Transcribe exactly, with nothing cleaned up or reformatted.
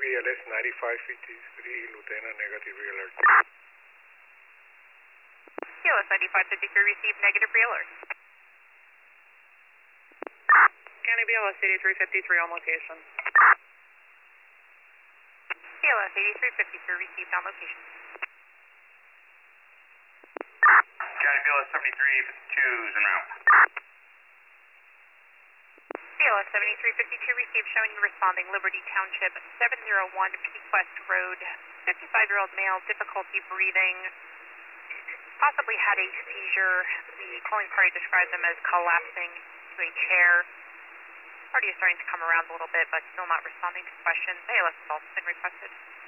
B L S ninety-five fifty-three, Lieutenant, negative alert. B L S ninety-five fifty-three, received negative re-alert. County B L S eighty-three fifty-three on location. B L S eighty-three fifty-three, received on location. County B L S seventy-three fifty-two is en route. B L S seventy-three fifty-two, received, showing you responding Liberty Township, seven oh one Peak West Road, fifty-five-year-old male, difficulty breathing, possibly had a seizure. The calling party described him as collapsing to a chair. Party is starting to come around a little bit, but still not responding to questions. A L S has also been requested.